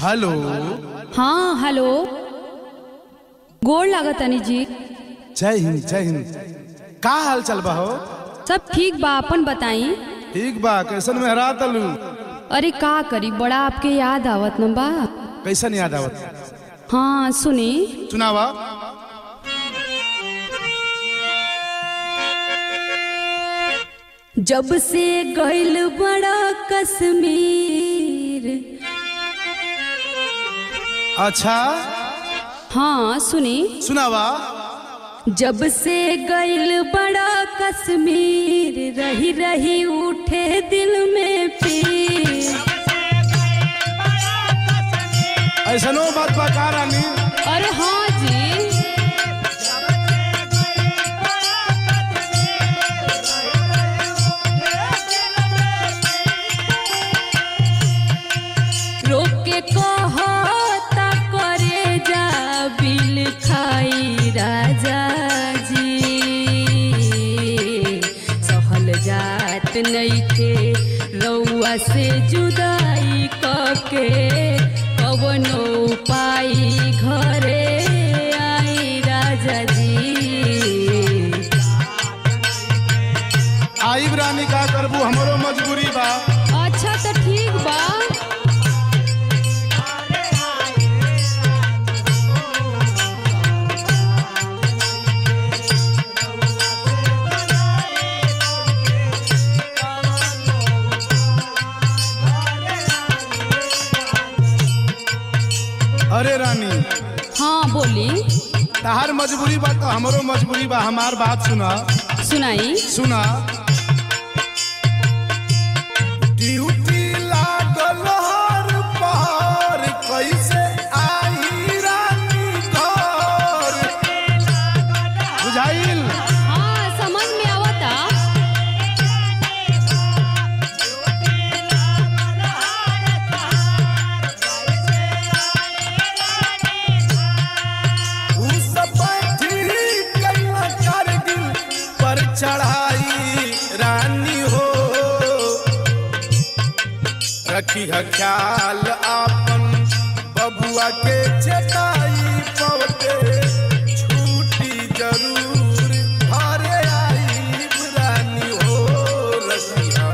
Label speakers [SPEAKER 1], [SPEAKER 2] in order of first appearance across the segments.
[SPEAKER 1] Hello.
[SPEAKER 2] हाँ hello, गोड़ लागत तनी जी।
[SPEAKER 1] जय हिंद जय हिंद। का हाल चल बा हो?
[SPEAKER 2] सब ठीक बा, अपन बताई।
[SPEAKER 1] ठीक बा। कैसन मेहरा तलू?
[SPEAKER 2] अरे का करी, बड़ा आपके याद आवत न बा।
[SPEAKER 1] कैसन याद आवत?
[SPEAKER 2] हाँ सुनी।
[SPEAKER 1] सुनावा।
[SPEAKER 2] जब से गइल बड़ा कश्मीर।
[SPEAKER 1] अच्छा
[SPEAKER 2] हाँ सुनी।
[SPEAKER 1] सुनावा।
[SPEAKER 2] जब से गइल बड़ा कश्मीर, रही रही उठे दिल में पीर।
[SPEAKER 1] ऐसनो बात बा का रानी?
[SPEAKER 2] अरे हाँ जी। रोक के कहता करे जा बिल खाई राजा जी। सहल जात नइखे रउआ से जुदाई कके, कवनो उपाय घरे आई राजा जी।
[SPEAKER 1] आइब रानी, का करबू, हमरो मजबूरी बा।
[SPEAKER 2] अच्छा तो ठीक बा।
[SPEAKER 1] अरे रानी।
[SPEAKER 2] हाँ बोली।
[SPEAKER 1] तहार मजबूरी बा तो हमरो मजबूरी बा। हमार बात सुना।
[SPEAKER 2] सुनाई।
[SPEAKER 1] सुना। ड्यूटी लागल हर पार, कैसे आई रानी घर। बुझाइल?
[SPEAKER 2] हाँ समझ में आवता।
[SPEAKER 1] चढ़ाई रानी हो, रखी है ख्याल आपन, बबुआ के चेताई पवते छूटी जरूर घरे आई रानी हो। रखी है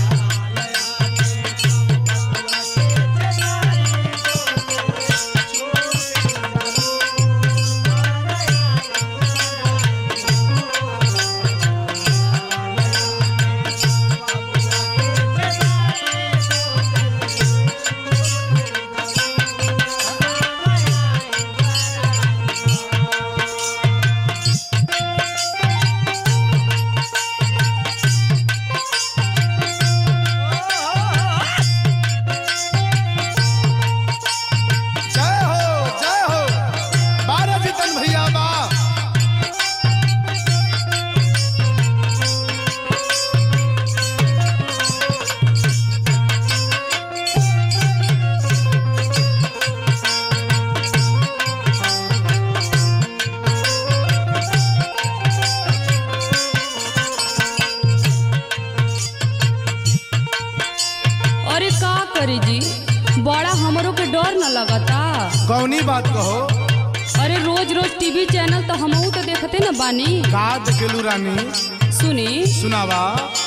[SPEAKER 2] बड़ा हमरो के डर न लगता।
[SPEAKER 1] कौनी बात कहो?
[SPEAKER 2] अरे रोज रोज टीवी चैनल तो हमहू तो देखते न बानी।
[SPEAKER 1] का देखेलू रानी?
[SPEAKER 2] सुनी।
[SPEAKER 1] सुनावा।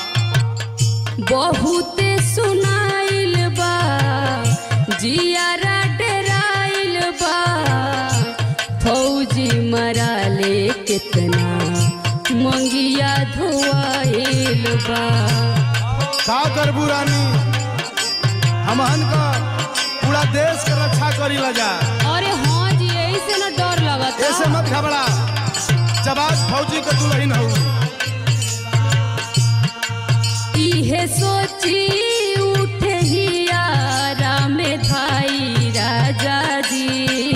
[SPEAKER 2] बहुते सुनाइल बा, जियारा डेराइल बा, फौजी मराले कितना मंगिया धोआइल बा।
[SPEAKER 1] का करबू रानी, हमहन का पूरा देश के रक्षा करी ला जा।
[SPEAKER 2] अरे हाँ जी, ऐसे न डर लगता।
[SPEAKER 1] ऐसे मत घबरा, जवाब फौजी के दुल्हन हूँ।
[SPEAKER 2] इहे सोची उठे हियारा में भाई राजा जी।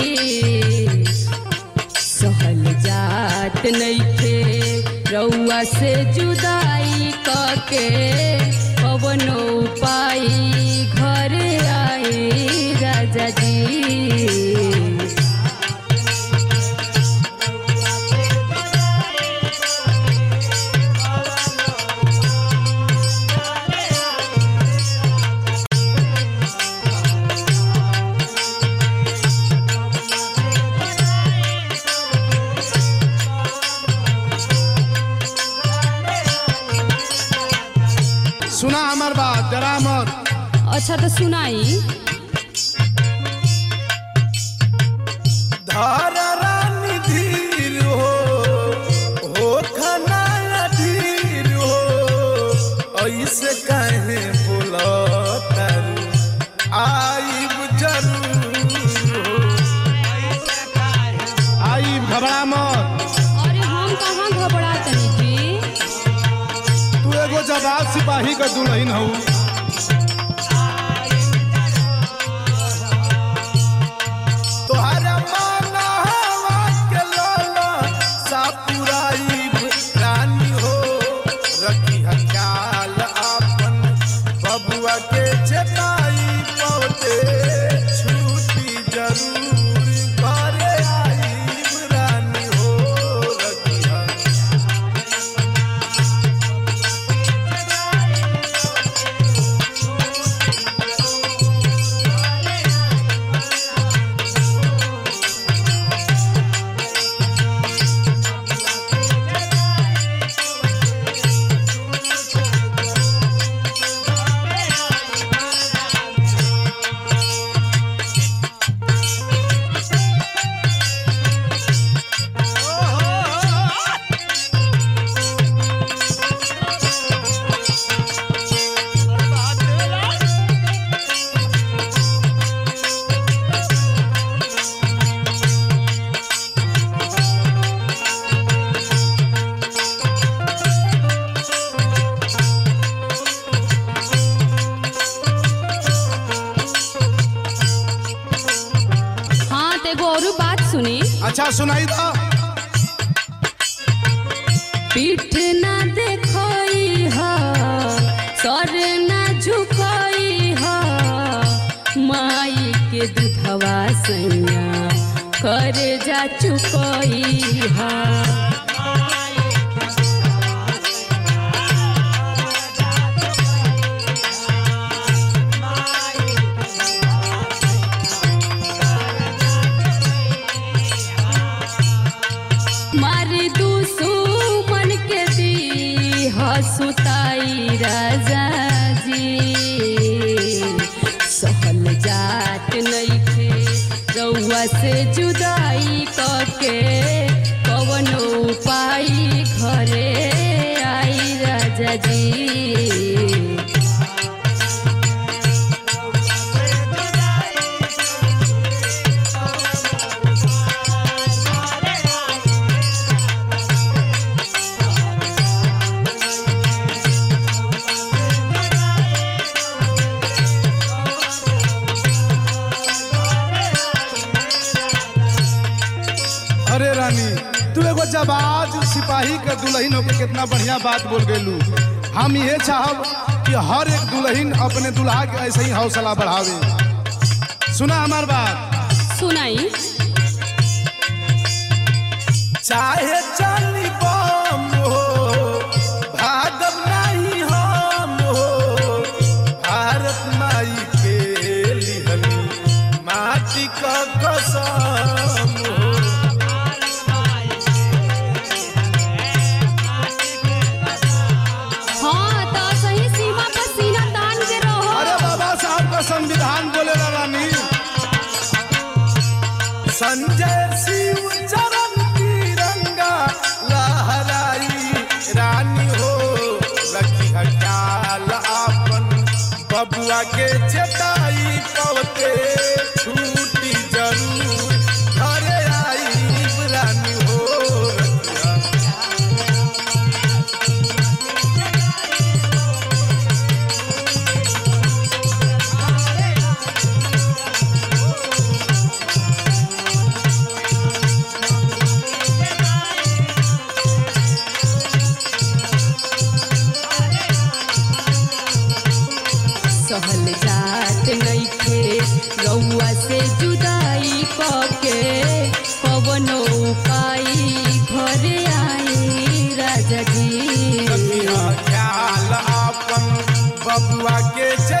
[SPEAKER 2] सहल जात नइखे रउआ से जुदाई कके, कवनो उपाय घरे आई राजा जी।
[SPEAKER 1] हमार बात जरा मत।
[SPEAKER 2] अच्छा तो सुनाई।
[SPEAKER 3] धारा रानी धीर हो खाना धीर हो, ऐसे काहे बोलता आइब जरूर
[SPEAKER 1] आई घबरा मत।
[SPEAKER 2] अरे हम कहाँ घबरा तनी जी।
[SPEAKER 1] तू एगो जवाब सिपाही का दुल्हन हूँ।
[SPEAKER 3] तोहरा माना हवा के लोला सापुराइब रानी हो, रखी ख्याल आपन बबुआ के चेताई पौते छूटी जरूर घरे आइब रानी हो, रखी
[SPEAKER 2] हाँ तो एगो और बात सुनी।
[SPEAKER 1] अच्छा सुनाई था।
[SPEAKER 2] पीठ ना देखई ह, सर ना झुकई ह, माई के दूधवा सैया कर जा चुकई ह। मारी दुश्मन के दी हसुताई राजा जी, सहल जात नइखे रउआ से जुदाई कके, कवन उपाय घरे आई राजा जी।
[SPEAKER 1] अरे रानी तू एगो जबाज सिपाही के दुल्हन होके कितना बढ़िया बात बोल गेलू। हम ये चाहब कि हर एक दुल्हन अपने दुल्हा के ऐसे ही हौसला बढ़ावे। सुना हमार बात।
[SPEAKER 2] सुनाई।
[SPEAKER 3] चाहे चली बम हो, भागब नहीं हम हो, भारत माई के लिहली माटी का कसम हो।
[SPEAKER 2] हाँ तो सही सीमा पर सीना तान के रहो।
[SPEAKER 1] अरे बाबा साहब का संविधान बोलेला रानी।
[SPEAKER 3] संजय शिव चरण तिरंगा लहराई रानी हो, रखी ख्याल आपन बबुआ के चेताई पौते छूटी जरूर घरे आइब रानी हो,
[SPEAKER 2] सहल जात नइखे रउआ से जुदाई कके, कवन उपाय घरे आई राजा जी।
[SPEAKER 3] ख्याल आपन बबुआ के